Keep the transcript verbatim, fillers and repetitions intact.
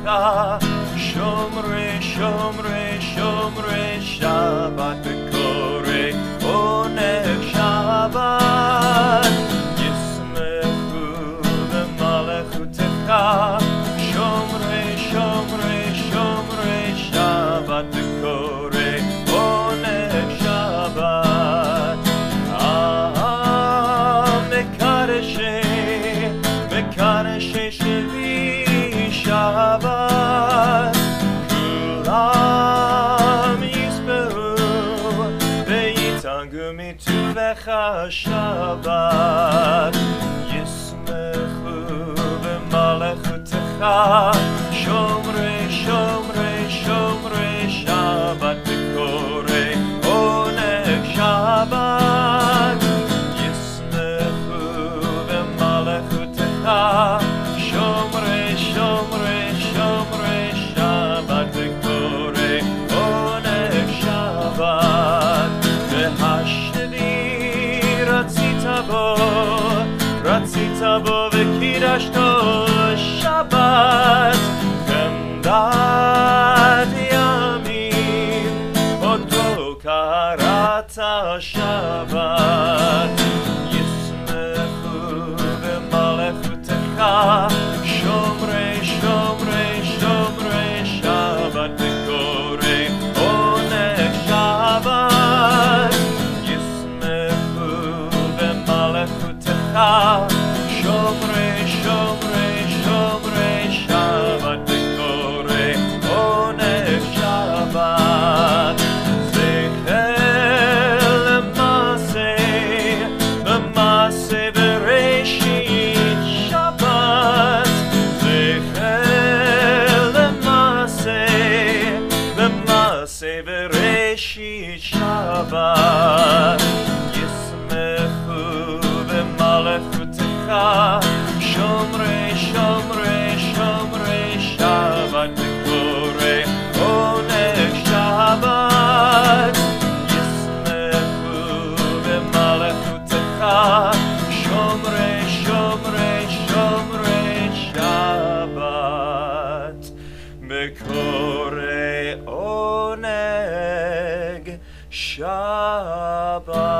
Shomre, shomre, shomre Shabbat Bekore Oneg Shabbat Yismechu B'malechutecha Shomre, shomre, shomre Shabbat Bekore Oneg Shabbat Ah, Mekareshe, Mekareshe Sheli Shabbat Kulam Yisbehu Veyitangu Mituvecha Shabbat Yismechu B'malechutecha Shomre, shomre, shomre Shabbat Bekore Oneg Shabbat Yismechu B'malechutecha Shomre, shomre, shomre Shabbat Bekore Oneg Shabbat V'hashnevi ratzita bo Ratzita bo v'kidashto Shabbat Chemdat yamim Oto karata Shabbat Yismechu b'malechutecha Shomre, shomre, shomre Shabbat Bekore Oneg Shabbat Yismechu b'malechutecha Shomre, shomre, shomre Shabbat Bekore Oneg Shabbat Zecher l'maseh, l'maseh Bereshit Shabbat Zecher l'maseh, l'maseh Bereshit Shabbat Yismechu b'malechutecha Shomre, shomre, shomre Shabbat Bekore Oneg Shabbat Yismechu b'malechutecha Shomre, shomre, shomre Shabbat Bekore Oneg Shabbat